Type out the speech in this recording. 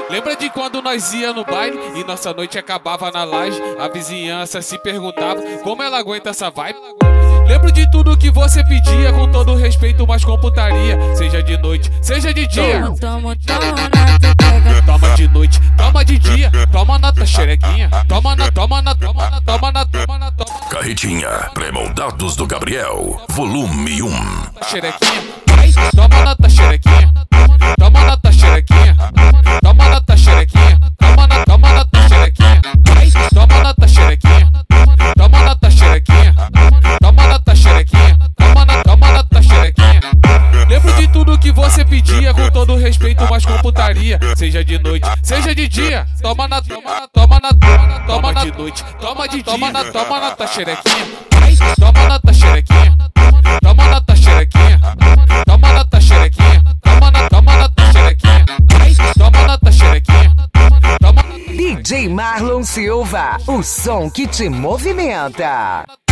Lembra de quando nós ia no baile e nossa noite acabava na laje? A vizinhança se perguntava como ela aguenta essa vibe. Lembro de tudo que você pedia, com todo respeito, mas com putaria. Seja de noite, seja de dia. Toma na teteca. Toma de noite, toma de dia. Toma na tua xerequinha. Toma na, toma na, toma na, toma na, toma na, toma na. Carretinha, pré-moldados do Gabriel, volume 1. Xerequinha, vai, toma na tua xerequinha. Toma na tua xerequinha. Toma na tua xerequinha. Toma na tua xerequinha. Vai, toma na tua xerequinha. Toma na tua xerequinha. Toma na tua xerequinha. Toma na tua xerequinha. Lembro de tudo que você pedia, com todo respeito, mas com putaria. Seja de noite, seja de dia. Toma na, toma de noite, toma de dia. Toma na tua xerequinha. Vai, toma na tua xerequinha. Toma na tua xerequinha. Toma na tua xerequinha. Toma na tua xerequinha. Vai, toma na tua xerequinha. DJ Marlon Silva, o som que te movimenta.